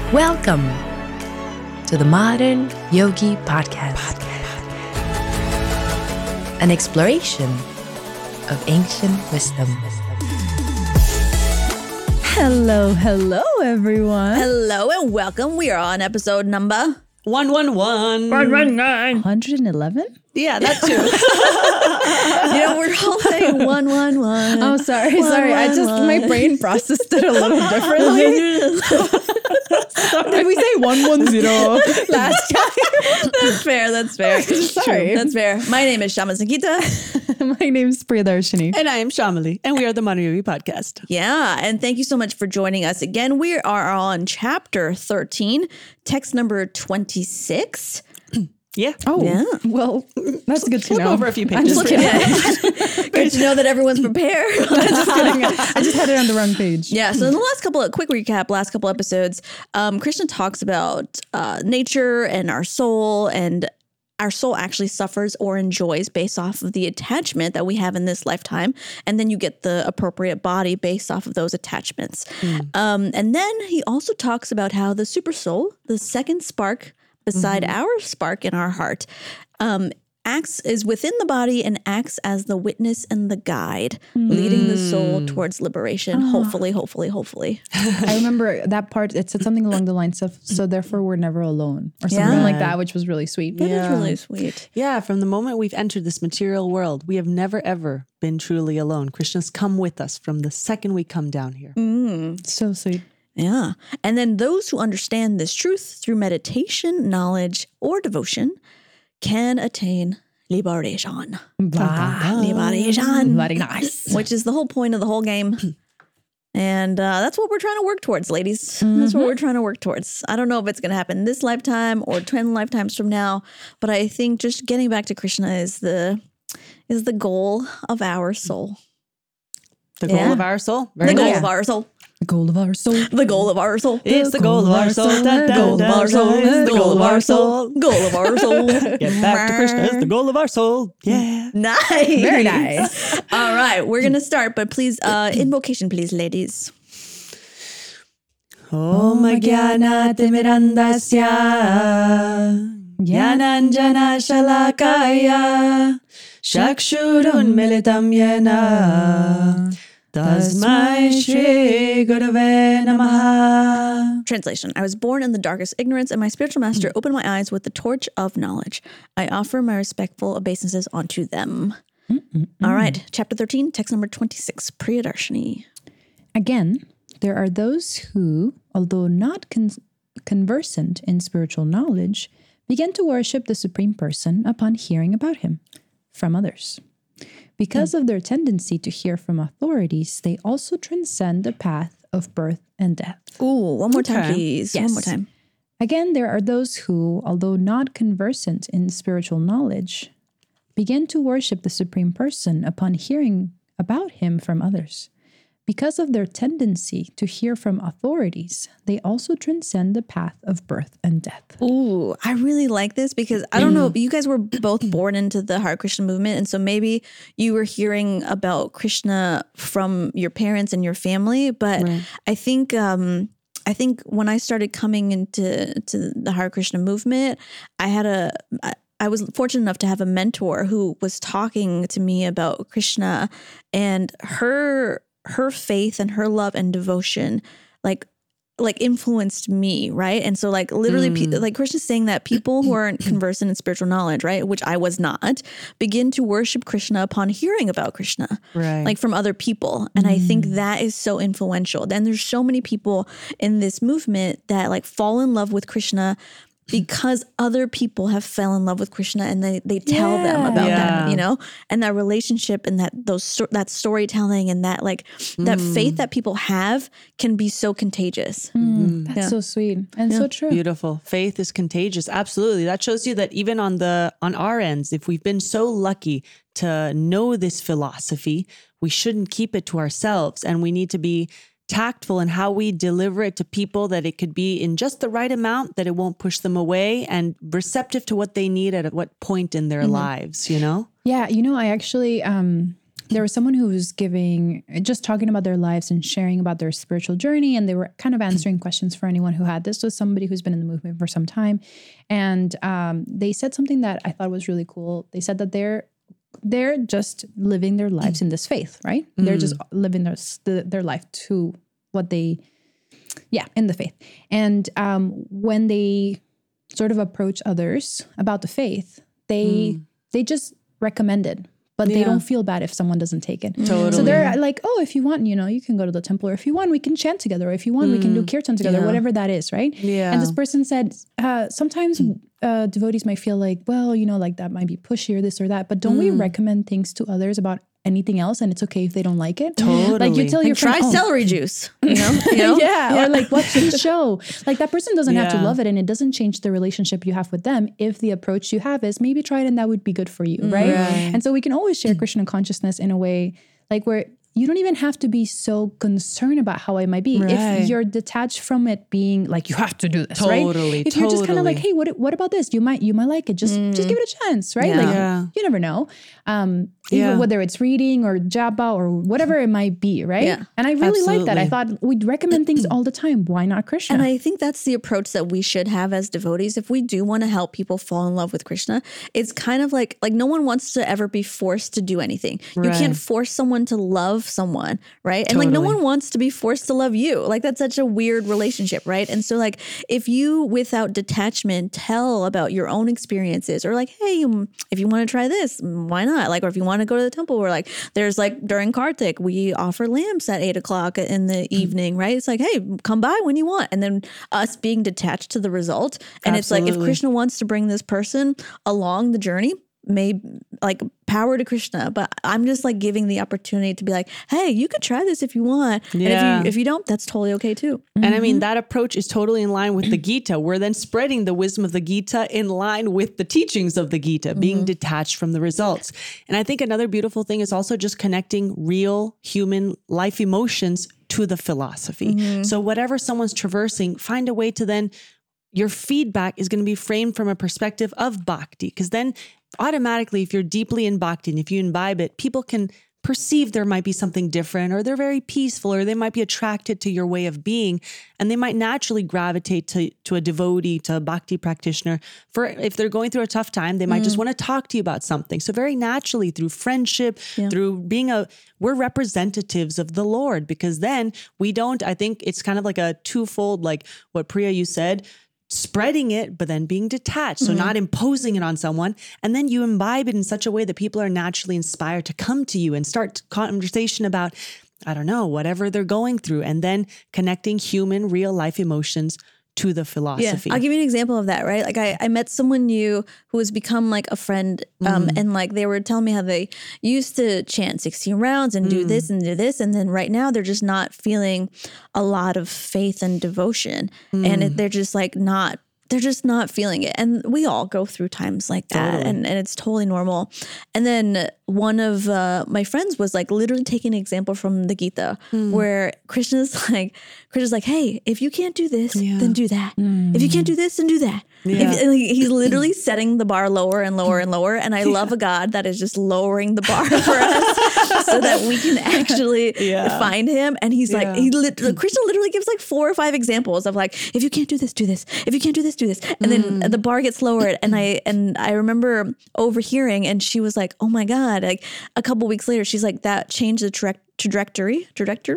Welcome to the Modern Yogi Podcast. An exploration of ancient wisdom. Hello, everyone. Hello and welcome. We are on episode number 111. 111? Yeah, that too. we're all saying 111. Oh, sorry. My brain processed it a little differently. Did we say 110 last time? That's fair. Sorry. That's fair. My name is Shama Sankita. My name's Priyadarshini. And I am Shamali, and we are the Modern Yogi Podcast. Yeah, and thank you so much for joining us again. We are on chapter 13, text number 26. Yeah. Oh, Yeah. Well, that's good to Flip know. over a few I'm pages. just kidding. Good to know that everyone's prepared. Just kidding. I just had it on the wrong page. Yeah, so in the last couple episodes, Krishna talks about nature and our soul, and our soul actually suffers or enjoys based off of the attachment that we have in this lifetime. And then you get the appropriate body based off of those attachments. And then he also talks about how the super soul, the second spark beside our spark in our heart, is within the body and acts as the witness and the guide, leading the soul towards liberation. Hopefully. I remember that part. It said something along the lines of, so therefore we're never alone, or something Yeah. like that, which was really sweet. That is really sweet. Yeah, from the moment we've entered this material world, we have never, ever been truly alone. Krishna's come with us from the second we come down here. So sweet. Yeah. And then those who understand this truth through meditation, knowledge, or devotion can attain liberation. Liberation. Very nice. Which is the whole point of the whole game. And that's what we're trying to work towards, ladies. That's what we're trying to work towards. I don't know if it's going to happen this lifetime or 10 lifetimes from now, but I think just getting back to Krishna is the goal of our soul. The goal Yeah. of our soul. Very The goal nice. of our soul. The goal of our soul. The goal of our soul. It's the goal of our soul. The goal of our soul. The goal of our soul. Goal of our soul. Get back to Krishna. It's the goal of our soul. Yeah. Nice. Very nice. All right, we're gonna start, but please, invocation, please, ladies. Om Jnana Timirandasya Jnananjana Shalakaya Chakshurun Militam Yena Tasmai Shri Gurave Namaha. Translation: I was born in the darkest ignorance, and my spiritual master opened my eyes with the torch of knowledge. I offer my respectful obeisances unto them. All right, chapter 13, text number 26, Priyadarshini. Again, there are those who, although not conversant in spiritual knowledge, begin to worship the Supreme Person upon hearing about him from others. Because of their tendency to hear from authorities, they also transcend the path of birth and death. Ooh, one more time, Okay. please. Yes. One more time. Again, there are those who, although not conversant in spiritual knowledge, begin to worship the Supreme Person upon hearing about him from others. Because of their tendency to hear from authorities, they also transcend the path of birth and death. Ooh, I really like this because I don't know, you guys were both born into the Hare Krishna movement. And so maybe you were hearing about Krishna from your parents and your family. But I think when I started coming into the Hare Krishna movement, I was fortunate enough to have a mentor who was talking to me about Krishna, and her faith and her love and devotion, like influenced me, right? And so literally like Krishna's saying that people who aren't conversant in spiritual knowledge, right, which I was not, begin to worship Krishna upon hearing about Krishna, Right. like from other people. And I think that is so influential. And there's so many people in this movement that like fall in love with Krishna because other people have fell in love with Krishna and they tell them about that, and that relationship and that storytelling and that that faith that people have can be so contagious. That's so sweet and so true. Beautiful. Faith is contagious. Absolutely. That shows you that even on our ends, if we've been so lucky to know this philosophy, we shouldn't keep it to ourselves, and we need to be tactful in how we deliver it to people, that it could be in just the right amount, that it won't push them away, and receptive to what they need at what point in their lives, Yeah, I actually there was someone who was just talking about their lives and sharing about their spiritual journey. And they were kind of answering questions for anyone who had. This was somebody who's been in the movement for some time. And they said something that I thought was really cool. They said that they're just living their lives in this faith, right? They're just living their life to what they, in the faith. And when they sort of approach others about the faith, they just recommend it, but they don't feel bad if someone doesn't take it. Totally. So they're like, oh, if you want, you can go to the temple, or if you want, we can chant together, or if you want, we can do kirtan together, whatever that is, right? Yeah. And this person said, sometimes devotees might feel like, well, like that might be pushy or this or that, but don't we recommend things to others about anything else, and it's okay if they don't like it? Totally. Like you tell your friend, Try celery juice, or like watch the show. Like that person doesn't have to love it, and it doesn't change the relationship you have with them if the approach you have is maybe try it and that would be good for you, right? And so we can always share Krishna consciousness in a way like where you don't even have to be so concerned about how it might be. If you're detached from it being like, you have to do this, right? If you're just kind of like, hey, what about this? You might like it. Just give it a chance, right? Like you never know. Even whether it's reading or japa or whatever it might be, right? Yeah. And I really like that. I thought we'd recommend things all the time. Why not Krishna? And I think that's the approach that we should have as devotees. If we do want to help people fall in love with Krishna, it's kind of like no one wants to ever be forced to do anything. You can't force someone to love someone, right? And like no one wants to be forced to love you. Like that's such a weird relationship, right? And so like if you without detachment tell about your own experiences, or like, hey, if you want to try this, why not? Like, or if you want to go to the temple, or like there's like during Kartik, we offer lamps at 8:00 in the evening, right? It's like, hey, come by when you want. And then us being detached to the result. And it's like, if Krishna wants to bring this person along the journey, like power to Krishna, but I'm just like giving the opportunity to be like, hey, you could try this if you want. And if you don't, that's totally okay too. And I mean, that approach is totally in line with the Gita. We're then spreading the wisdom of the Gita in line with the teachings of the Gita, being detached from the results. And I think another beautiful thing is also just connecting real human life emotions to the philosophy. So whatever someone's traversing, find a way to then, your feedback is going to be framed from a perspective of bhakti, because then automatically, if you're deeply in bhakti and if you imbibe it, people can perceive there might be something different, or they're very peaceful, or they might be attracted to your way of being, and they might naturally gravitate to a devotee, to a bhakti practitioner. For if they're going through a tough time, they might just want to talk to you about something. So very naturally, through friendship, through being we're representatives of the Lord, because then I think it's kind of like a twofold, like what Priya, you said, spreading it, but then being detached. So not imposing it on someone. And then you imbibe it in such a way that people are naturally inspired to come to you and start conversation about, I don't know, whatever they're going through. And then connecting human real life emotions to the philosophy. I'll give you an example of that, right? Like I met someone new who has become like a friend, and like they were telling me how they used to chant 16 rounds and do this and do this, and then right now they're just not feeling a lot of faith and devotion, and they're just like not. They're just not feeling it. And we all go through times like that. And it's totally normal. And then one of my friends was like literally taking an example from the Gita where Krishna's like, hey, if you can't do this, then do that. If you can't do this, then do that. He's literally setting the bar lower and lower and lower. And I love a God that is just lowering the bar for us so that we can actually find him. And he's like, Krishna literally gives like 4 or 5 examples of like, if you can't do this, do this. If you can't do this, do this. And then the bar gets lowered. And I remember overhearing, and she was like, oh my God, like a couple weeks later, she's like, that changed the trajectory.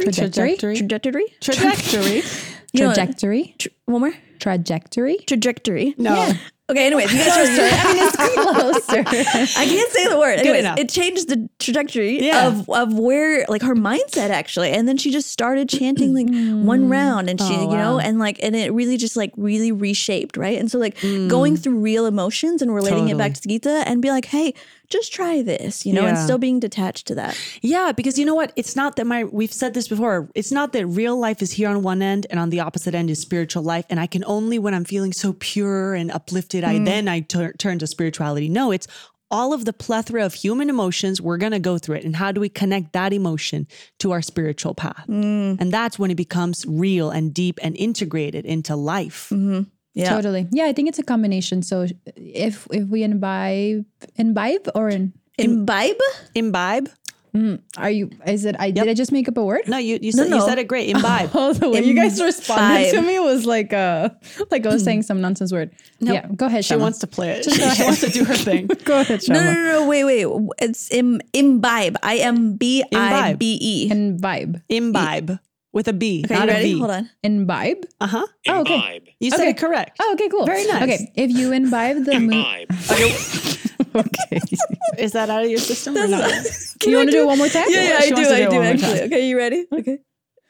One more. Trajectory. No. Yeah. Okay, anyways, you guys It's closer. I can't say the word. Anyways, enough. it changed the trajectory of where like her mindset actually. And then she just started chanting like one round, and she, and it really just like really reshaped, right? And so like going through real emotions and relating it back to the Gita and be like, hey, just try this, and still being detached to that. Yeah, because you know what? It's not that we've said this before. It's not that real life is here on one end and on the opposite end is spiritual life. And I can only, when I'm feeling so pure and uplifted, I turn to spirituality. No, it's all of the plethora of human emotions. We're going to go through it. And how do we connect that emotion to our spiritual path? And that's when it becomes real and deep and integrated into life. Yeah. Totally. Yeah, I think it's a combination. So if we imbibe or imbibe? Are you? Is it? Did I just make up a word? No, you said it great. Imbibe. Oh, the way you guys responded to Imbibe. me was like I was saying some nonsense word. No, Yeah, go ahead. She Shama. wants to play it. She wants to do her thing. Go ahead, Shama. No. Wait. It's imbibe. IMBIBE. Imbibe. Imbibe with a B, Okay, not you a ready? V. Hold on. Imbibe. Uh-huh. Oh, okay. Imbibe. You said Okay. it correct. Oh, okay, cool. Very nice. Okay, if you imbibe the mood. Imbibe. Okay. Is that out of your system or not? You want to do it one more time? Yeah, She I wants to do it do one more actually. time. Okay, you ready? Okay.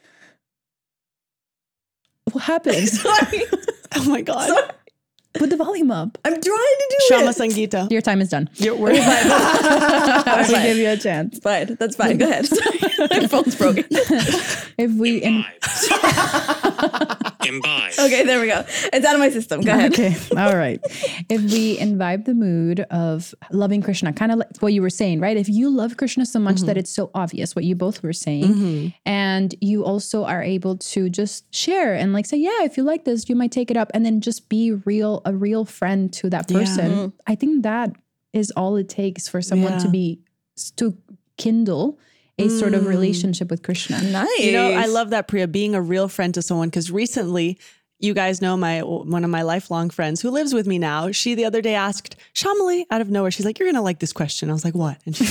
What happened? Sorry. Oh my God. Put the volume up. I'm trying to do Shama it. Sangeeta. Your time is done. We're I will give you a chance. Fine. That's fine. Go ahead. Sorry. My phone's broken. If we Imbibe. Okay, there we go. It's out of my system. Go ahead. Okay. All right. If we imbibe the mood of loving Krishna, kind of like what you were saying, right? If you love Krishna so much that it's so obvious what you both were saying, and you also are able to just share and like say, yeah, if you like this, you might take it up, and then just be a real friend to that person. I think that is all it takes for someone to kindle a sort of relationship with Krishna. Nice. You know, I love that, Priya, being a real friend to someone, because recently, you guys know one of my lifelong friends who lives with me now. She the other day asked Shamali out of nowhere. She's like, "You're gonna like this question." I was like, "What?" And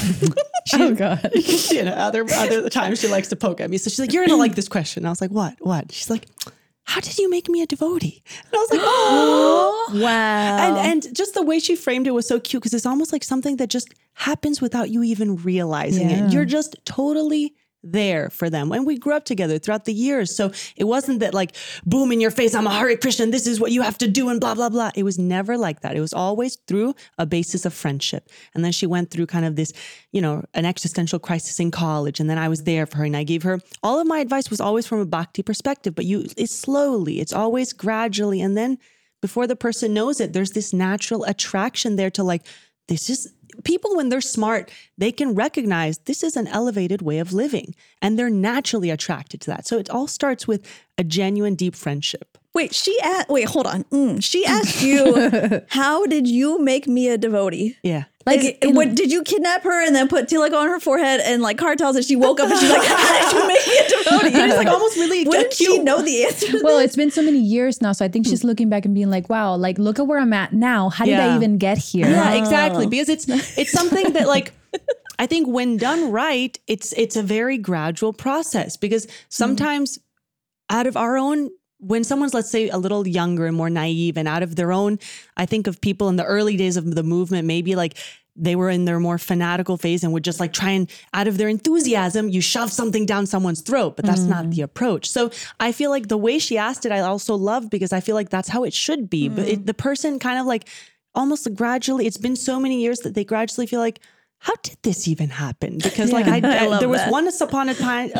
Oh God. you know, other times she likes to poke at me. So she's like, "You're gonna like this question." I was like, "What? What?" She's like, "How did you make me a devotee?" And I was like, "Oh, wow. And just the way she framed it was so cute, because it's almost like something that just happens without you even realizing Yeah. it. You're just totally there for them. And we grew up together throughout the years. So it wasn't that like, boom in your face, I'm a Hare Krishna, and this is what you have to do and blah, blah, blah. It was never like that. It was always through a basis of friendship. And then she went through kind of this, you know, an existential crisis in college. And then I was there for her and I gave her, all of my advice was always from a bhakti perspective, but it's slowly, it's always gradually. And then before the person knows it, there's this natural attraction there to like, this is, people, when they're smart, they can recognize this is an elevated way of living, and they're naturally attracted to that. So it all starts with a genuine, deep friendship. Wait, hold on. She asked you, how did you make me a devotee? Yeah. Like, did you kidnap her and then put tilak on her forehead and like cartels, and she woke up and she's like, how did you make me a devotee? It's like almost really Wouldn't cute. she know the answer to Well, this? it's been so many years now, so I think she's looking back and being like, wow, like look at where I'm at now. How did I Yeah. even get here? Yeah, exactly. Because it's something that like, I think when done right, it's a very gradual process, because sometimes out of our own, when someone's, let's say, a little younger and more naive and out of their own, I think of people in the early days of the movement, maybe like they were in their more fanatical phase and would just like try and out of their enthusiasm, you shove something down someone's throat, but that's not the approach. So I feel like the way she asked it, I also love, because I feel like that's how it should be. But the person kind of like almost gradually, it's been so many years that they gradually feel like, how did this even happen? Because like I love there was that. once upon a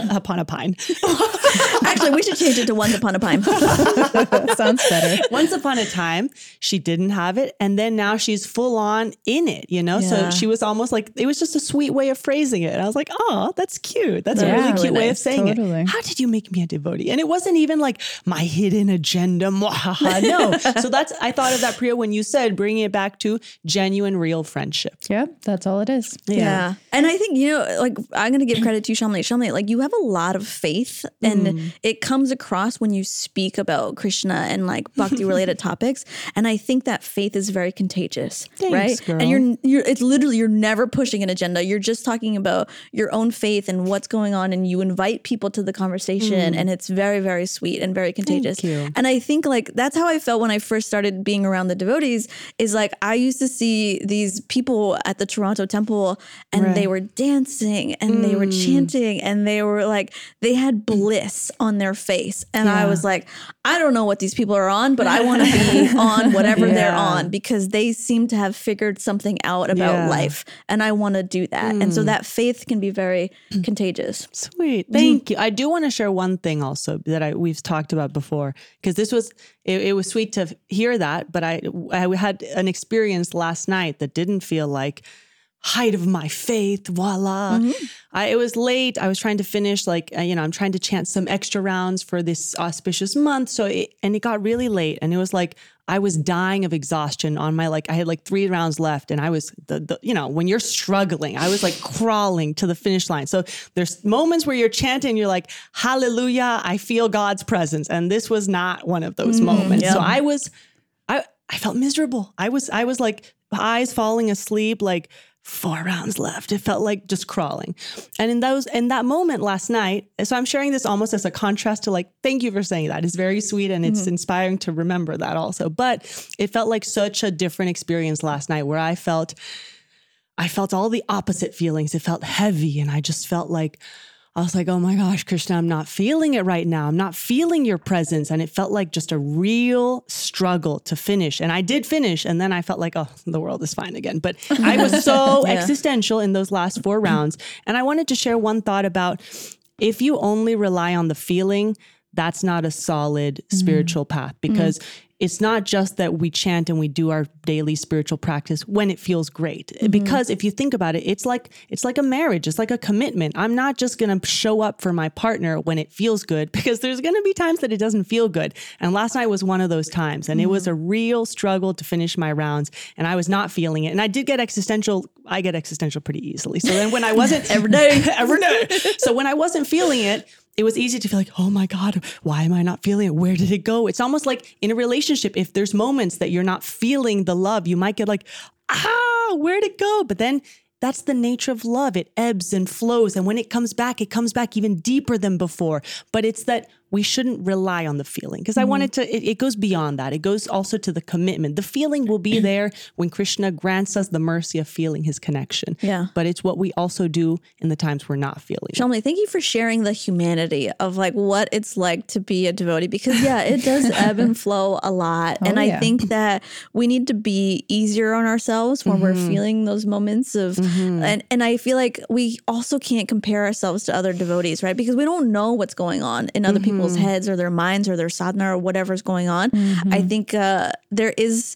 pine. Actually, we should change it to once upon a time. Sounds better. Once upon a time, she didn't have it. And then now she's full on in it, you know? So Yeah. she was almost like, it was just a sweet way of phrasing it. And I was like, oh, that's cute. That's a Yeah, really really cute way of nice. saying Totally. it. How did you make me a devotee? And it wasn't even like my hidden agenda. Mwahaha. No. So I thought of that, Priya, when you said bringing it back to genuine, real friendship. Yeah, that's all it is. Yeah. And I think, you know, like I'm going to give credit to you, Shamli. Shamli, like you have a lot of faith, and it comes across when you speak about Krishna and like bhakti related topics. And I think that faith is very contagious, Thanks, right? girl. And it's literally, you're never pushing an agenda. You're just talking about your own faith and what's going on. And you invite people to the conversation, and it's very, very sweet and very contagious. you. And I think like that's how I felt when I first started being around the devotees, is like I used to see these people at the Toronto temple, and they were dancing and they were chanting, and they were like, they had bliss on their face. And I was like, I don't know what these people are on, but I want to be on whatever they're on, because they seem to have figured something out about life, and I want to do that. And so that faith can be very contagious. Sweet. Thank you. I do want to share one thing also that we've talked about before, because this was, it was sweet to hear that, but I had an experience last night that didn't feel like height of my faith. Voila. It was late. I was trying to finish I'm trying to chant some extra rounds for this auspicious month. And it got really late, and it was like, I was dying of exhaustion on my, I had 3 rounds left, and I was when you're struggling, I was crawling to the finish line. So there's moments where you're chanting, you're like, hallelujah, I feel God's presence. And this was not one of those moments. Yeah. So I felt miserable. I was eyes falling asleep, 4 rounds left. It felt like just crawling. And in that moment last night, so I'm sharing this almost as a contrast to thank you for saying that. It's very sweet, and it's inspiring to remember that also. But it felt like such a different experience last night, where I felt all the opposite feelings. It felt heavy, and I just felt I was like, oh my gosh, Krishna, I'm not feeling it right now. I'm not feeling your presence. And it felt like just a real struggle to finish. And I did finish. And then I felt like, oh, the world is fine again. But I was so existential in those last 4 rounds. And I wanted to share one thought about, if you only rely on the feeling, that's not a solid spiritual path, because it's not just that we chant and we do our daily spiritual practice when it feels great. Because if you think about it, it's like a marriage. It's like a commitment. I'm not just going to show up for my partner when it feels good, because there's going to be times that it doesn't feel good. And last night was one of those times. And it was a real struggle to finish my rounds. And I was not feeling it. And I did get existential. I get existential pretty easily. So then when I wasn't every day. So when I wasn't feeling it, it was easy to feel like, oh my God, why am I not feeling it? Where did it go? It's almost like in a relationship, if there's moments that you're not feeling the love, you might get where'd it go? But then that's the nature of love. It ebbs and flows. And when it comes back even deeper than before. But it's that we shouldn't rely on the feeling, because I wanted to, it goes beyond that. It goes also to the commitment. The feeling will be there when Krishna grants us the mercy of feeling his connection. Yeah. But it's what we also do in the times we're not feeling it. Shalini, thank you for sharing the humanity of what it's like to be a devotee, because it does ebb and flow a lot. And I think that we need to be easier on ourselves when we're feeling those moments of, and I feel like we also can't compare ourselves to other devotees, right? Because we don't know what's going on in other people's heads or their minds or their sadhana or whatever's going on. I think there is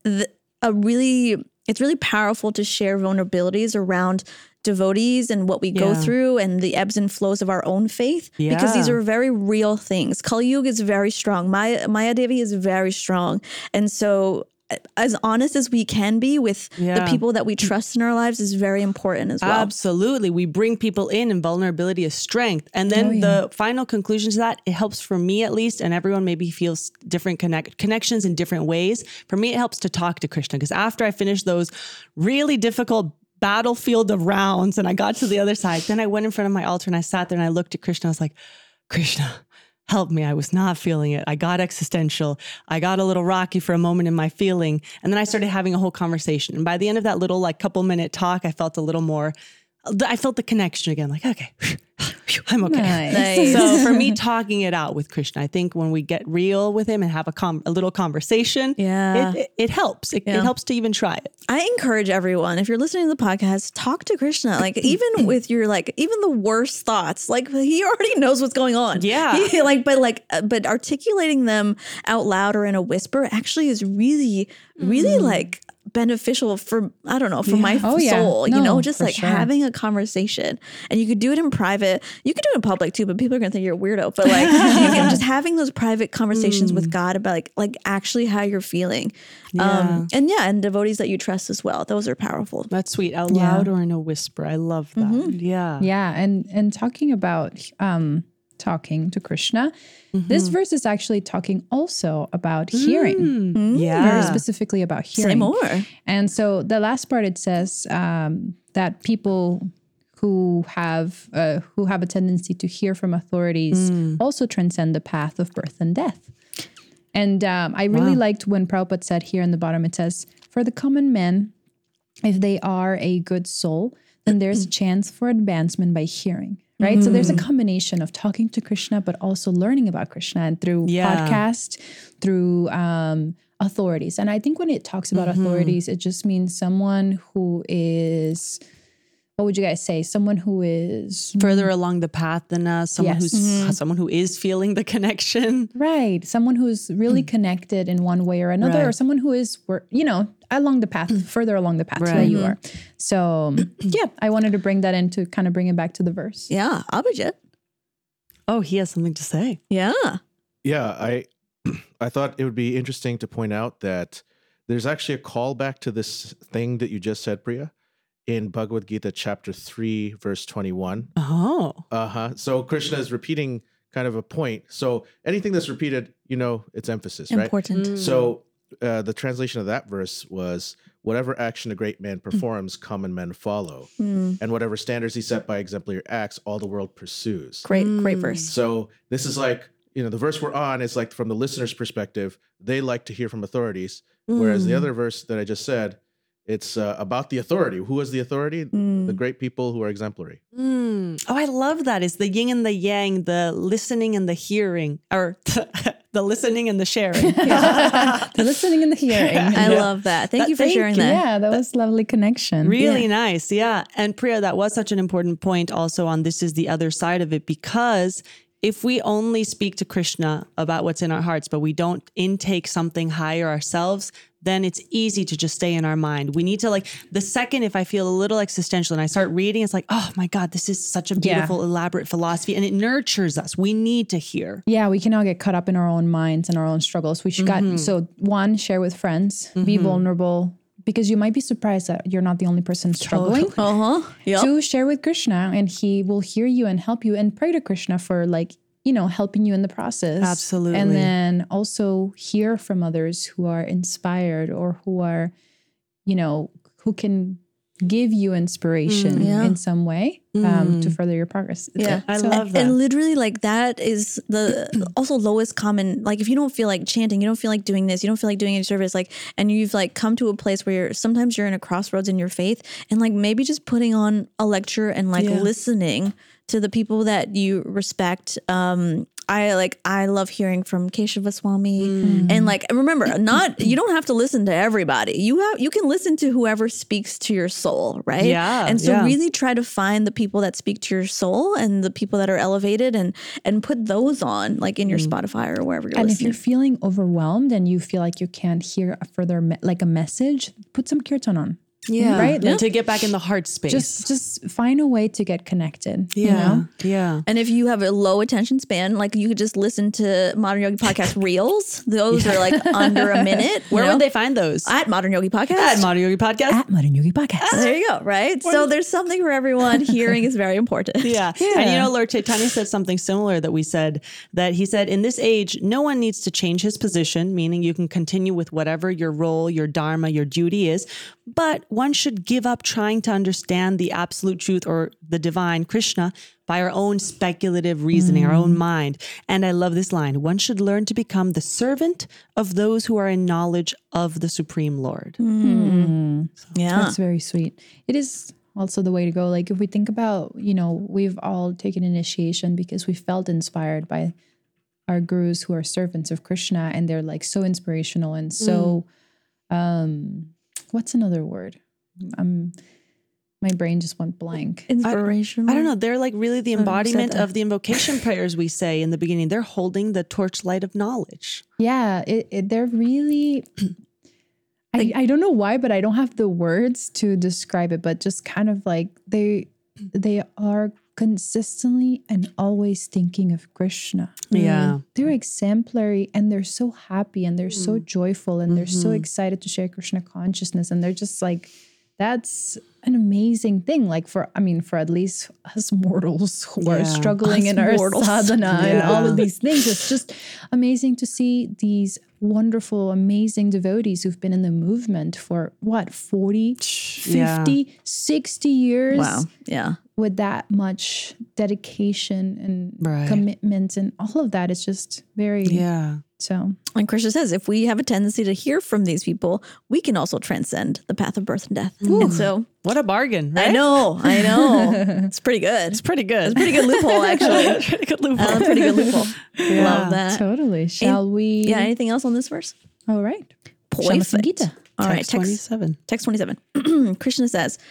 it's really powerful to share vulnerabilities around devotees and what we go through and the ebbs and flows of our own faith, because these are very real things. Kali Yuga is very strong. Maya Devi is very strong. And so as honest as we can be with the people that we trust in our lives is very important as well. Absolutely. We bring people in, and vulnerability is strength. And then the final conclusion to that, it helps for me at least, and everyone maybe feels different connections in different ways. For me, it helps to talk to Krishna, because after I finished those really difficult battlefield of rounds and I got to the other side, then I went in front of my altar and I sat there and I looked at Krishna. I was like, Krishna, help me. I was not feeling it. I got existential. I got a little rocky for a moment in my feeling. And then I started having a whole conversation. And by the end of that little couple minute talk, I felt a little more, I felt the connection again. Okay, I'm okay. Nice. So for me, talking it out with Krishna, I think when we get real with him and have a little conversation, it helps. It helps to even try it. I encourage everyone, if you're listening to the podcast, talk to Krishna. Even with your even the worst thoughts, he already knows what's going on. Yeah. But articulating them out loud or in a whisper actually is really, really beneficial for, I don't know, for my soul, just having a conversation. And you could do it in private. You could do it in public too, but people are going to think you're a weirdo. But just having those private conversations with God about actually how you're feeling. And devotees that you trust as well. Those are powerful. That's sweet. Out loud or in a whisper. I love that. Yeah. Yeah. And talking about talking to Krishna, this verse is actually talking also about hearing. Very specifically about hearing. Say more. And so the last part, it says that people who have a tendency to hear from authorities also transcend the path of birth and death. And I really liked when Prabhupada said here in the bottom, it says, for the common man, if they are a good soul, then there's a chance for advancement by hearing. Right. So there's a combination of talking to Krishna, but also learning about Krishna, and through podcast, through authorities. And I think when it talks about authorities, it just means someone who is, what would you guys say? Someone who is Further along the path than us, someone Yes. who's someone who is feeling the connection. right, someone who's really connected in one way or another, or Right. someone who is, along the path, further along the path that Right. you are. So yeah, I wanted to bring that in to kind of bring it back to the verse. Yeah, Abhijit. Oh, he has something to say. Yeah. Yeah, I thought it would be interesting to point out that there's actually a callback to this thing that you just said, Priya, in Bhagavad Gita chapter 3, verse 21. Oh. So Krishna is repeating kind of a point. So anything that's repeated, it's emphasis, right? Important. So the translation of that verse was, whatever action a great man performs, common men follow. And whatever standards he set by exemplary acts, all the world pursues. Great verse. So this is like, the verse we're on is like from the listener's perspective, they like to hear from authorities. Whereas the other verse that I just said, it's about the authority. Who is the authority? The great people who are exemplary. Oh, I love that. It's the yin and the yang, the listening and the hearing, or the listening and the sharing. The listening and the hearing. I love that. Thank you for sharing that. Yeah, that was lovely connection. Really nice. Yeah. And Priya, that was such an important point also on this is the other side of it, because if we only speak to Krishna about what's in our hearts, but we don't intake something higher ourselves, then it's easy to just stay in our mind. We need to the second, if I feel a little existential and I start reading, it's like, oh my God, this is such a beautiful, elaborate philosophy, and it nurtures us. We need to hear. Yeah, we cannot get caught up in our own minds and our own struggles. We should so one, share with friends, be vulnerable, because you might be surprised that you're not the only person struggling. Yep. Two, share with Krishna and he will hear you and help you, and pray to Krishna for helping you in the process. Absolutely. And then also hear from others who are inspired or who are, who can give you inspiration in some way to further your progress. Yeah. I love that. And literally that is the also lowest common, if you don't feel like chanting, you don't feel like doing this, you don't feel like doing any service, and you've come to a place where sometimes you're in a crossroads in your faith, and maybe just putting on a lecture and listening to the people that you respect. I love hearing from Keshava Swami, and remember, you don't have to listen to everybody. You can listen to whoever speaks to your soul, right? Yeah, And so really try to find the people that speak to your soul and the people that are elevated, and put those on in your Spotify or wherever you're And listening. if you're feeling overwhelmed and you feel like you can't hear a further a message, put some kirtan on. Yeah. Right? And to get back in the heart space. Just find a way to get connected. Yeah. Yeah. And if you have a low attention span, you could just listen to Modern Yogi Podcast Reels. Those are under a minute. Where would they find those? At Modern Yogi Podcast. At Modern Yogi Podcast. At Modern Yogi Podcast. There you go, right? So there's something for everyone. Hearing is very important. Yeah. And Lord Chaitanya said something similar that we said, that he said, in this age, no one needs to change his position, meaning you can continue with whatever your role, your dharma, your duty is, but one should give up trying to understand the absolute truth or the divine Krishna by our own speculative reasoning, our own mind. And I love this line, one should learn to become the servant of those who are in knowledge of the Supreme Lord. Yeah. That's very sweet. It is also the way to go. If we think about, we've all taken initiation because we felt inspired by our gurus who are servants of Krishna, and they're so inspirational and so, what's another word? My brain just went blank. Inspirational. I don't know. They're really the embodiment of the invocation prayers we say in the beginning. They're holding the torchlight of knowledge. Yeah, they're really... I don't know why, but I don't have the words to describe it, but just kind of they are consistently and always thinking of Krishna. Yeah. They're exemplary, and they're so happy, and they're so joyful, and they're so excited to share Krishna consciousness, and they're just that's an amazing thing. For at least us mortals who are struggling in our sadhana and all of these things, it's just amazing to see these wonderful, amazing devotees who've been in the movement for 40, 50, 60 years. Wow. Yeah. With that much dedication and commitment and all of that. It's just very... So, and Krishna says, if we have a tendency to hear from these people, we can also transcend the path of birth and death. And so, what a bargain, right? I know. It's pretty good. It's pretty good. It's a pretty good loophole, actually. Pretty good loophole. Pretty good loophole. Love that. totally. Shall we? Yeah. Anything else on this verse? All right. Perfect. Gita. All right. Text 27. Text 27. Krishna says,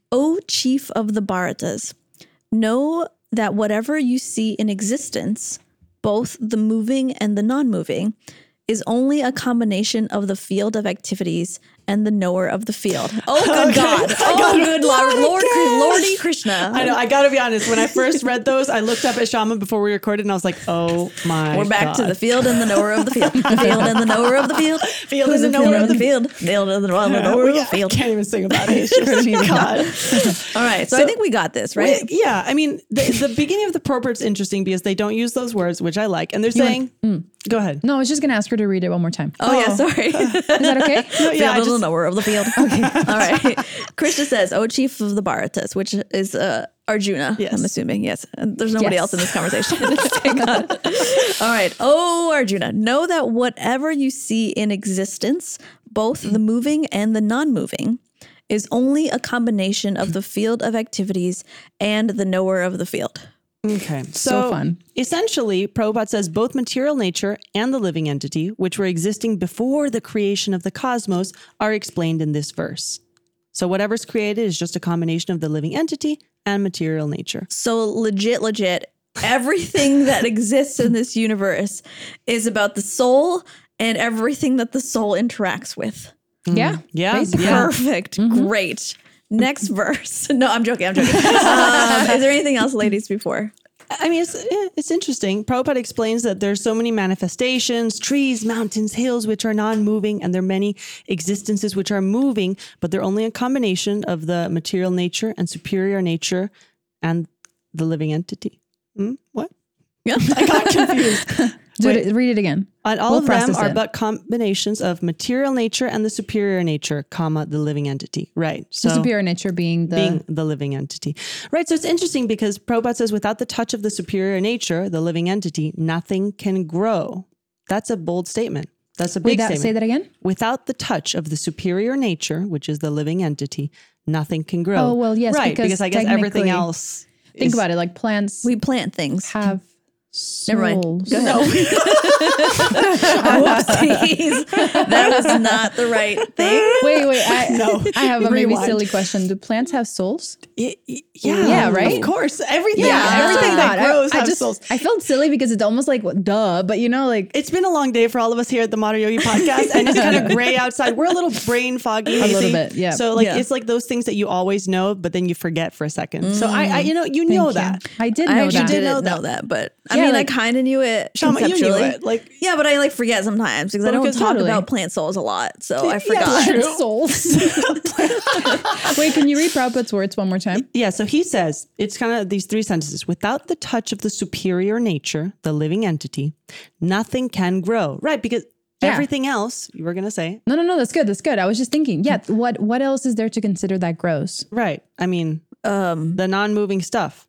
O chief of the Bharatas, know that whatever you see in existence, both the moving and the non-moving, is only a combination of the field of activities and the knower of the field. Oh, good God. Oh, good Lord. Lordy Krishna. I know. I got to be honest. When I first read those, I looked up at Shaman before we recorded and I was like, oh my We're back God. to the field and the knower of the field. The field and the knower of the field. Field Who's and the the knower field of of the field. Field and the knower of the I field. can't even sing about it. It's just, God. All right. So I think we got this, right? Yeah. I mean, the beginning of the proverb's interesting because they don't use those words, which I like. And they're saying, go ahead. No, I was just going to ask her to read it one more time. Oh, yeah. Sorry. Is that okay? No, yeah, Field and the knower of the field. Okay. All right. Krishna says, O chief of the Bharatas, which is Arjuna, Yes. I'm assuming. Yes. And there's nobody Yes. else in this conversation. Thank God. All right. Oh, Arjuna, know that whatever you see in existence, both the moving and the non-moving, is only a combination of the field of activities and the knower of the field. Okay. So fun. Essentially, Prabhupada says both material nature and the living entity, which were existing before the creation of the cosmos, are explained in this verse. So whatever's created is just a combination of the living entity and material nature. So legit, everything that exists in this universe is about the soul and everything that the soul interacts with. Yeah. Yeah. Basically. Yeah. Perfect. Great. Next verse. No, I'm joking. Is there anything else, ladies, before? I mean, it's interesting. Prabhupada explains that there's so many manifestations, trees, mountains, hills, which are non-moving, and there are many existences which are moving, but they're only a combination of the material nature and superior nature and the living entity. What? Yeah. I got confused. Read it again. And all We'll of them process are it. but combinations of material nature and the superior nature, comma, the living entity. Right. The superior nature being the living entity. Right. So it's interesting because Prabhupada says without the touch of the superior nature, the living entity, nothing can grow. That's a bold statement. That's a big statement. Say that again. Without the touch of the superior nature, which is the living entity, nothing can grow. Oh, well, yes, Right. Because I guess everything technically- else. Think about it. Like plants We plant things. have Never mind. souls. Go ahead. Whoopsies. That was not the right thing. Wait. I have a maybe Rewind. silly question. Do plants have souls? Yeah, right? Of course. Everything, Yeah, everything that God, grows I has just souls. I felt silly because it's almost like duh, but you know, like It's been a long day for all of us here at the Modern Yogi podcast, and it's kind of gray outside. We're a little brain foggy, A little hazy. bit, yeah. So like Yeah. it's like those things that you always know, but then you forget for a second. So I you know thank that. you. I did I know actually that. didn't know that, but I Yeah, mean, like- I kind of knew it Shama, you knew conceptually. it. Like Yeah, but I like forget sometimes because I don't because talk totally. about plant souls a lot, so I Yeah, forgot. true. Souls. Wait, can you read Prabhupada's words one more time? yeah, so he says it's kind of these three sentences. Without the touch of the superior nature, the living entity, nothing can grow. Right, because Yeah. everything else you were gonna say. No, that's good. That's good. I was just thinking, yeah, what else is there to consider that grows? Right. I mean, the non-moving stuff.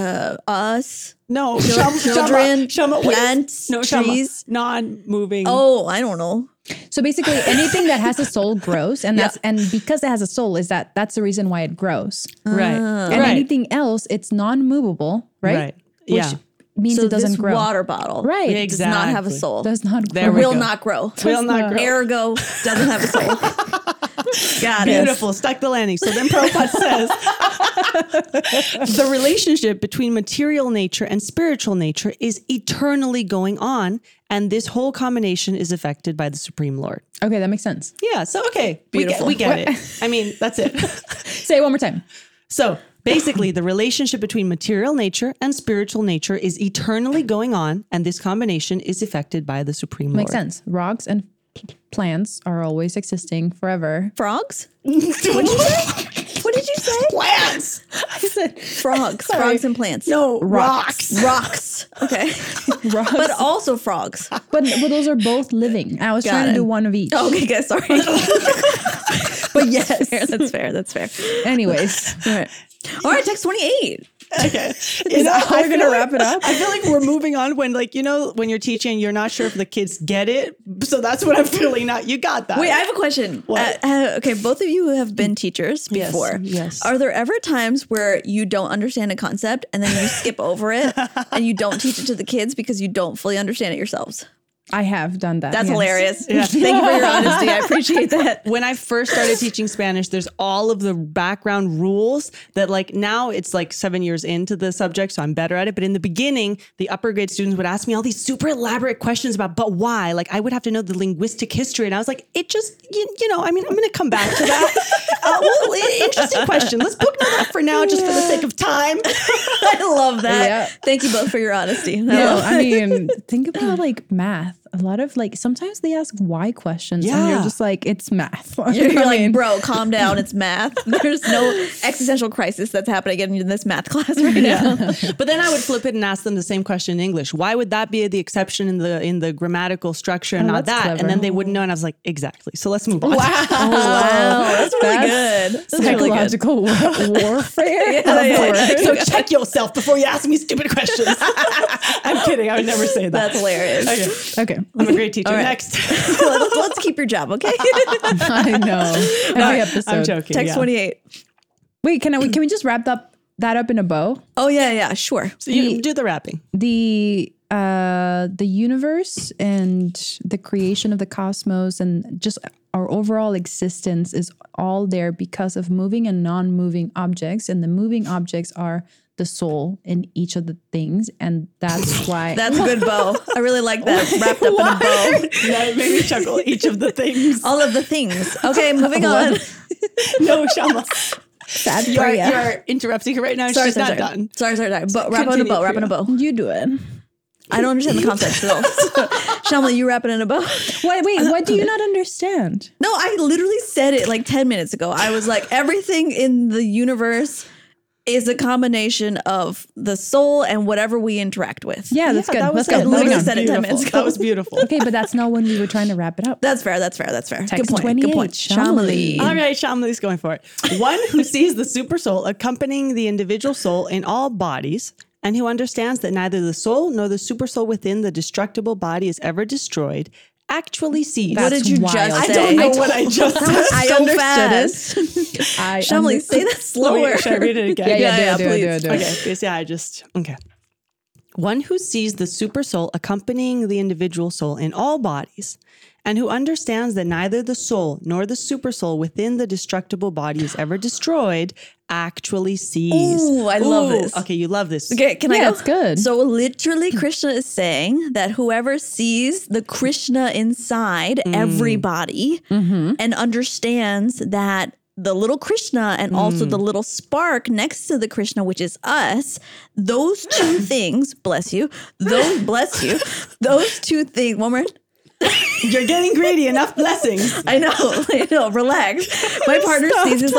Us, No, children, Shama, wait. plants, No, Shama, trees. non-moving. Oh, I don't know. So basically anything that has a soul grows, and and because it has a soul that's the reason why it grows. right. And right. anything else, it's non-movable, right? Right. Yeah. Means So it doesn't this grow. water bottle, Right. Yeah, does not have a Exactly. soul. Does not grow. There we Will go. not grow. Will not grow. Ergo doesn't have a soul. Got it. Beautiful. Stuck the landing. So then Prabhupada says the relationship between material nature and spiritual nature is eternally going on. And this whole combination is affected by the Supreme Lord. Okay, that makes sense. Yeah. So, okay. Beautiful. We get it. I mean, that's it. Say it one more time. So basically, the relationship between material nature and spiritual nature is eternally going on. And this combination is affected by the Supreme Lord. Makes sense. Rocks and plants are always existing forever. Frogs? What did you say? Plants. I said Frogs. Frogs and plants. No, rocks. Rocks. Okay. rocks. But also frogs. But those are both living. I was Got trying it. to do one of each. Okay, guys, sorry. But yes. That's fair. That's fair. Anyways. All right, text 28. Okay. You know, how we're gonna wrap it up? I feel like we're moving on when, like, you know, when you're teaching, you're not sure if the kids get it. So that's what I'm feeling now. You got that. Wait, I have a question. What? Okay, both of you have been teachers Yes, before. yes. Are there ever times where you don't understand a concept and then you skip over it and you don't teach it to the kids because you don't fully understand it yourselves? I have done that. That's yes. hilarious. Thank you for your honesty. I appreciate that. When I first started teaching Spanish, there's all of the background rules that like now it's like 7 years into the subject, so I'm better at it. But in the beginning, the upper grade students would ask me all these super elaborate questions about, but why? Like I would have to know the linguistic history. And I was like, it just, you know, I mean, I'm going to come back to that. Interesting question. Let's book that for now, just for the sake of time. I love that. Yeah. Thank you both for your honesty. No, I mean, think about like math. A lot of like, sometimes they ask why questions and you're Yeah. just like, it's math. You're I like, mean, bro, calm down. It's math. There's no existential crisis that's happening in this math class right now. But then I would flip it and ask them the same question in English. Why would that be the exception in the grammatical structure and not that's that? clever. And then they wouldn't know. And I was like, exactly. So let's move on. Oh, wow. That's really good. That's really good. Psychological warfare. Yeah. So check yourself before you ask me stupid questions. I'm kidding. I would never say that. That's hilarious. Okay. Okay. I'm a great teacher. All right. Next. Let's keep your job, okay? I know. Every episode. I'm joking. Text yeah. 28. Wait, can we just wrap that up in a bow? Oh, yeah, sure. So you do the rapping. The universe and the creation of the cosmos and just our overall existence is all there because of moving and non-moving objects, and the moving objects are the soul in each of the things, and that's why That's a good bow. I really like that. Wrapped up in a bow. Yeah, it made me chuckle. Each of the things. All of the things. Okay, moving on. No, Shama. sad You for are, ya. you are interrupting her right now. She's not done. Sorry. But wrap in a bow. Wrap in a bow. You do it. I don't understand the concept still. Shamla, you wrap it in a bow? Wait, what do you not understand? No, I literally said it like 10 minutes ago. I was like, everything in the universe is a combination of the soul and whatever we interact with. Yeah, that's good. That was Let's go. I literally Moving on. said it 10 minutes ago. That was beautiful. Okay, but that's not when we were trying to wrap it up. That's fair. Text Good point. 28, Shamali. All right, Shamli's going for it. One who sees the super soul accompanying the individual soul in all bodies, and who understands that neither the soul nor the super soul within the destructible body is ever destroyed, actually sees. What did you wild. just I say? don't know what I just said. I so understood it. Shamli, say that slower. Should I read it again? Yeah, do please. it. Okay, because okay. One who sees the super soul accompanying the individual soul in all bodies, and who understands that neither the soul nor the super soul within the destructible body is ever destroyed, actually sees. Ooh, I love this. Okay, you love this. Okay, can I Yeah, go? it's good. So literally Krishna is saying that whoever sees the Krishna inside everybody and understands that the little Krishna and also the little spark next to the Krishna, which is us, those two things, bless you, those two things, one more. You're getting greedy. Enough blessings. I know, relax. My partner sneezes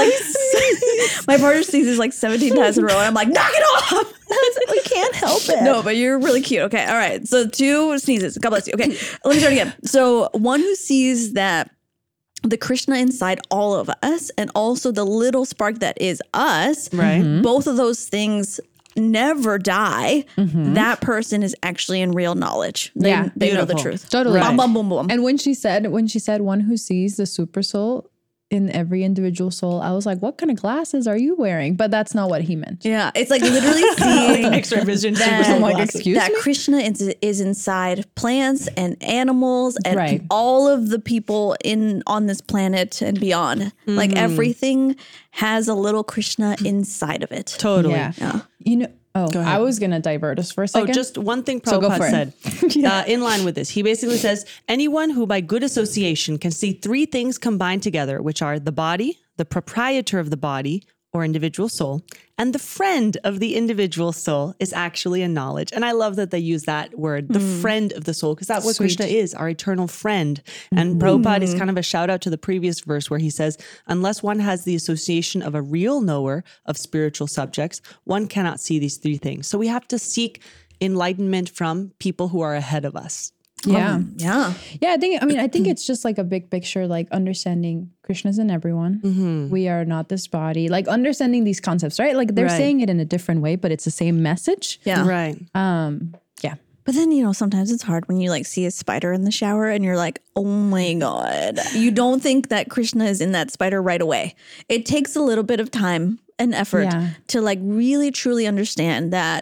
like 17 times in a row, and I'm like, knock it off. We can't help it. No, but you're really cute. Okay, all right. So 2 sneezes. God bless you. Okay, let me start again. So one who sees that the Krishna inside all of us and also the little spark that is us, Right. both of those things never die. That person is actually in real knowledge. They know the Beautiful. truth. Totally. Bum, bum, boom, boom. And when she said one who sees the super soul in every individual soul, I was like, what kind of glasses are you wearing? But that's not what he meant. Yeah, it's like literally seeing X-ray vision. that, super soul like, glasses. excuse that me? Krishna is inside plants and animals and Right. all of the people on this planet and beyond. Like everything has a little Krishna inside of it. Totally. Yeah. You know, I was going to divert us for a Oh, second. just one thing So go for Prabhupada it. said in line with this. He basically says, anyone who by good association can see 3 things combined together, which are the body, the proprietor of the body or individual soul, and the friend of the individual soul is actually a knowledge. And I love that they use that word, the friend of the soul, because that's what Krishna is, our eternal friend. And Prabhupada is kind of a shout out to the previous verse where he says, unless one has the association of a real knower of spiritual subjects, one cannot see these 3 things. So we have to seek enlightenment from people who are ahead of us. yeah. Yeah. Yeah, I think it's just like a big picture, like understanding Krishna's in everyone. We are not this body. Like understanding these concepts, right? Like they're Right. saying it in a different way, but it's the same message. Yeah. Right. Yeah. But then, sometimes it's hard when you like see a spider in the shower and you're like, oh my God. You don't think that Krishna is in that spider right away. It takes a little bit of time and effort Yeah. to like really truly understand that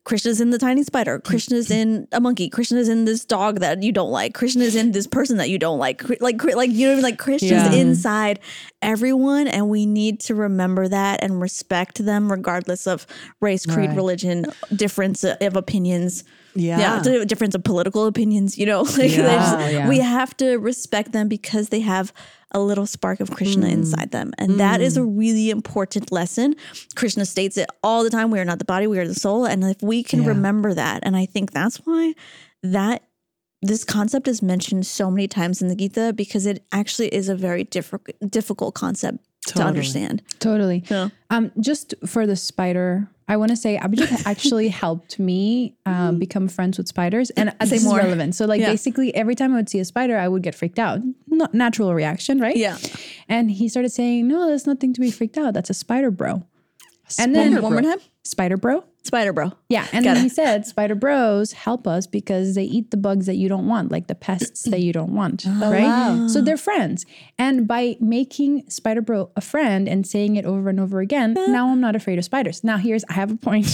Krishna's in the tiny spider. Krishna's in a monkey. Krishna's in this dog that you don't like. Krishna's in this person that you don't like. Like you know what I mean? Like Krishna's inside everyone, and we need to remember that and respect them regardless of race, creed, religion, difference of opinions. Difference of political opinions, you know, like we have to respect them because they have a little spark of Krishna inside them. And that is a really important lesson. Krishna states it all the time. We are not the body, we are the soul. And if we can remember that, and I think that's why this concept is mentioned so many times in the Gita, because it actually is a very difficult concept to understand. Totally. Yeah. Just for the spider, I want to say Abhijit actually helped me become friends with spiders, and this is relevant. So basically every time I would see a spider, I would get freaked out. Not natural reaction, right? Yeah. And he started saying, no, there's nothing to be freaked out. That's a spider bro. And then one more time. Spider bro. Spider bro. Yeah. And then he said, spider bros help us because they eat the bugs that you don't want, like the pests that you don't want. Right. Wow. So they're friends. And by making spider bro a friend and saying it over and over again, now I'm not afraid of spiders. Now I have a point.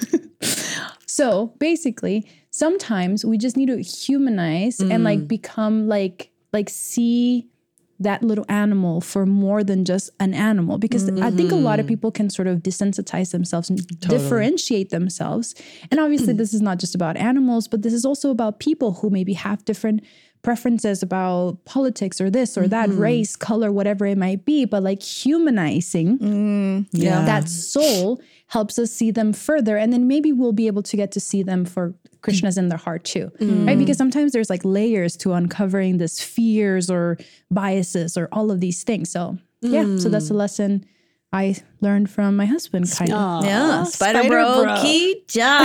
So basically, sometimes we just need to humanize and like become like see that little animal for more than just an animal, because I think a lot of people can sort of desensitize themselves and differentiate themselves. And obviously this is not just about animals, but this is also about people who maybe have different preferences about politics or this or that, race, color, whatever it might be. But like humanizing that soul helps us see them further. And then maybe we'll be able to get to see them for Krishna's in their heart too, right? Because sometimes there's like layers to uncovering this fears or biases or all of these things. So so that's a lesson I learned from my husband, kind of. Yeah, Spider Bro ki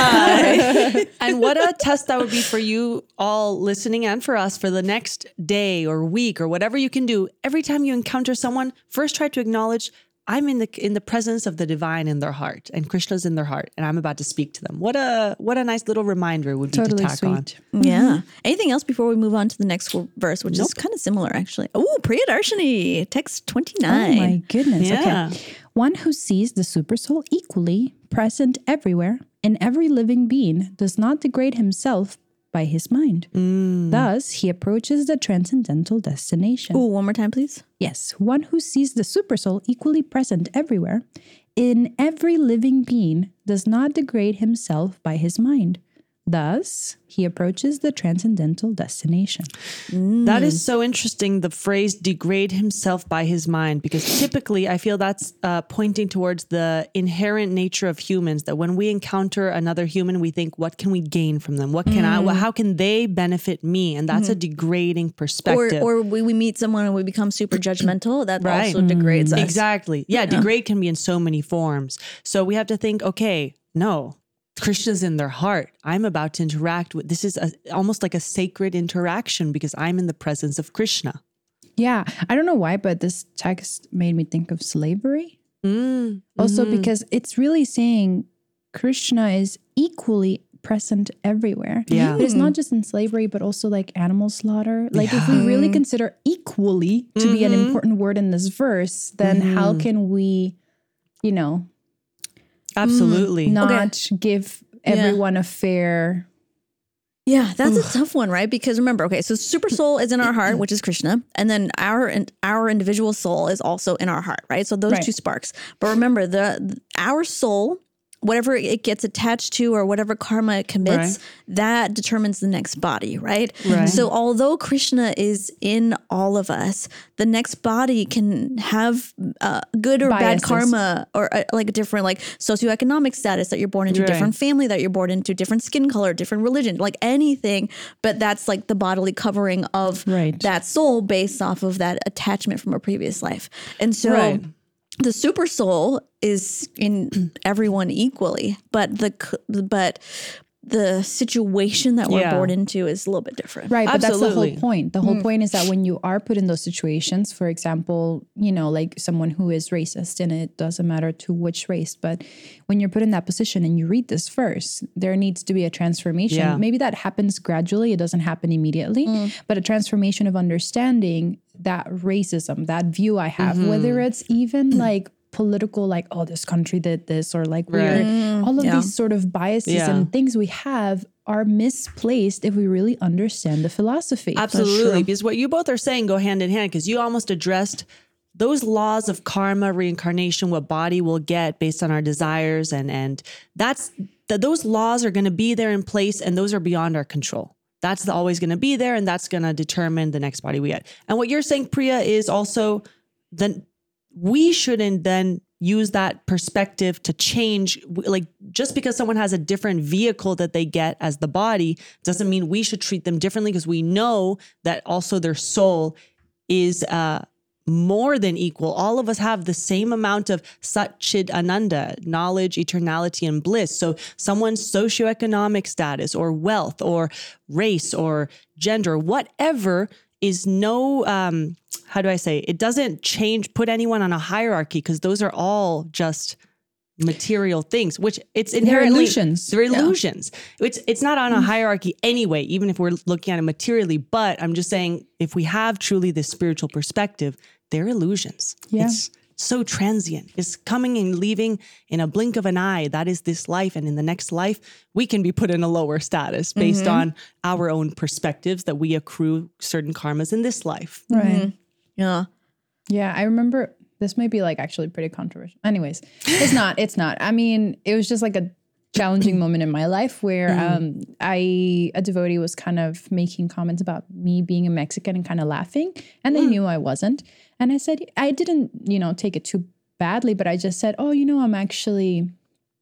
jai. And what a test that would be for you all listening and for us for the next day or week or whatever you can do. Every time you encounter someone, first try to acknowledge, I'm in the presence of the divine in their heart, and Krishna's in their heart, and I'm about to speak to them. What a nice little reminder would be to tack on. Yeah. Anything else before we move on to the next verse, which is kind of similar, actually? Oh, Priyadarshini, text 29. Oh my goodness. Yeah. Okay. One who sees the supersoul equally present everywhere in every living being does not degrade himself by his mind. Thus, he approaches the transcendental destination. Oh, one more time, please. Yes. One who sees the supersoul equally present everywhere in every living being does not degrade himself by his mind. Thus, he approaches the transcendental destination. That is so interesting, the phrase degrade himself by his mind, because typically I feel that's pointing towards the inherent nature of humans, that when we encounter another human, we think, what can we gain from them? What can how can they benefit me? And that's a degrading perspective. Or we meet someone and we become super judgmental. That also degrades us. Exactly. Yeah, degrade can be in so many forms. So we have to think, okay, no. Krishna's in their heart. I'm about to interact with, this is almost like a sacred interaction because I'm in the presence of Krishna. Yeah. I don't know why, but this text made me think of slavery. Also because it's really saying Krishna is equally present everywhere. Yeah. But it's not just in slavery, but also like animal slaughter. Like if we really consider equally to be an important word in this verse, then how can we, absolutely not give everyone a fair... Yeah, that's a tough one, right? Because remember, so super soul is in our heart, which is Krishna, and then our individual soul is also in our heart, right? So those two sparks. But remember, our soul, whatever it gets attached to or whatever karma it commits, that determines the next body, right? So although Krishna is in all of us, the next body can have good or bad karma, or like a different like socioeconomic status that you're born into, different family that you're born into, different skin color, different religion, like anything. But that's like the bodily covering of that soul based off of that attachment from a previous life. And so... The super soul is in everyone equally, but the situation that we're born into is a little bit different. Right, but that's the whole point. The whole point is that when you are put in those situations, for example, like someone who is racist, and it doesn't matter to which race, but when you're put in that position and you read this verse, there needs to be a transformation. Yeah. Maybe that happens gradually. It doesn't happen immediately, but a transformation of understanding that racism, that view I have, whether it's even like political, like, oh, this country did this, or like we're all of these sort of biases and things we have are misplaced if we really understand the philosophy. Absolutely. Because what you both are saying go hand in hand, because you almost addressed those laws of karma, reincarnation, what body will get based on our desires. And those laws are going to be there in place, and those are beyond our control. That's always going to be there, and that's going to determine the next body we get. And what you're saying, Priya, is also then we shouldn't then use that perspective to change. Like, just because someone has a different vehicle that they get as the body doesn't mean we should treat them differently, because we know that also their soul is more than equal. All of us have the same amount of Sat Chid Ananda, knowledge, eternality, and bliss. So someone's socioeconomic status or wealth or race or gender, whatever, is no, how do I say, it doesn't put anyone on a hierarchy, because those are all just material things, which it's inherently illusions. They're illusions. It's not on a hierarchy anyway, even if we're looking at it materially. But I'm just saying, if we have truly this spiritual perspective, they're illusions. Yeah. It's so transient. It's coming and leaving in a blink of an eye. That is this life. And in the next life, we can be put in a lower status based on our own perspectives that we accrue certain karmas in this life. Right. Yeah. Yeah. I remember, this might be like actually pretty controversial. Anyways, it's not. I mean, it was just like a challenging moment in my life where a devotee was kind of making comments about me being a Mexican and kind of laughing, and they knew I wasn't. And I said, I didn't, take it too badly, but I just said, oh, I'm actually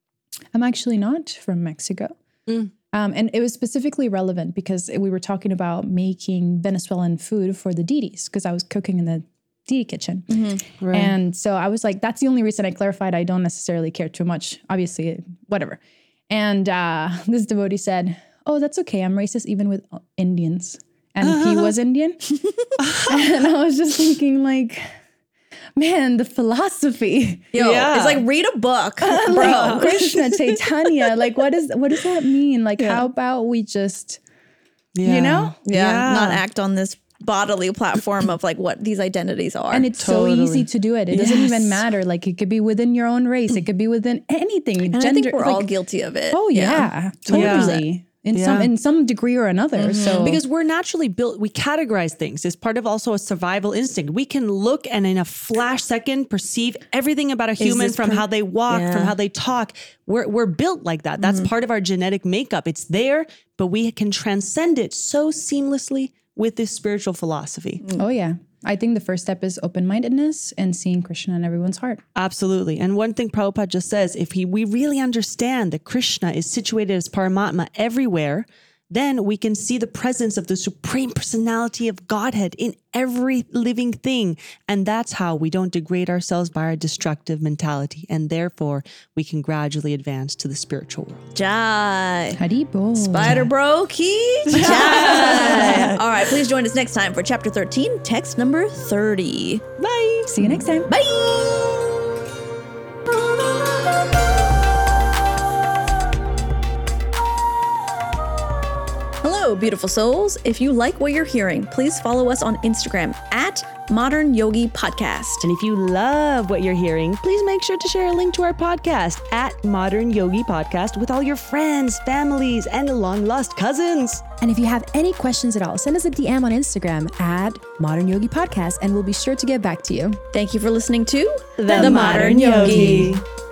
not from Mexico. And it was specifically relevant because we were talking about making Venezuelan food for the deities, because I was cooking in the deity kitchen. Right. And so I was like, that's the only reason I clarified. I don't necessarily care too much, obviously, whatever. And this devotee said, oh, that's okay. I'm racist even with Indians. And he was Indian. And I was just thinking, like, man, the philosophy. It's like, read a book, bro. Like, Krishna, Chaitanya, like, what does that mean? Like, how about we just, not act on this bodily platform of like what these identities are. And it's so easy to do it. It doesn't even matter. Like, it could be within your own race. It could be within anything. And gender, I think we're all guilty of it. Oh yeah, totally. In some degree or another. So because we're naturally built, we categorize things. It's part of also a survival instinct. We can look and in a flash second perceive everything about a human, from how they walk, from how they talk. We're built like that. That's part of our genetic makeup. It's there, but we can transcend it so seamlessly with this spiritual philosophy. Oh yeah. I think the first step is open-mindedness and seeing Krishna in everyone's heart. Absolutely. And one thing Prabhupada just says, if we really understand that Krishna is situated as Paramatma everywhere, then we can see the presence of the Supreme Personality of Godhead in every living thing. And that's how we don't degrade ourselves by our destructive mentality. And therefore, we can gradually advance to the spiritual world. Jai. Hari bol. Spider Bro Ki Jai. All right, please join us next time for chapter 13, text number 30. Bye. See you next time. Bye. Hello, beautiful souls. If you like what you're hearing, please follow us on Instagram at Modern Yogi Podcast. And if you love what you're hearing, please make sure to share a link to our podcast at Modern Yogi Podcast with all your friends, families, and long-lost cousins. And if you have any questions at all, send us a DM on Instagram at Modern Yogi Podcast, and we'll be sure to get back to you. Thank you for listening to The Modern Yogi.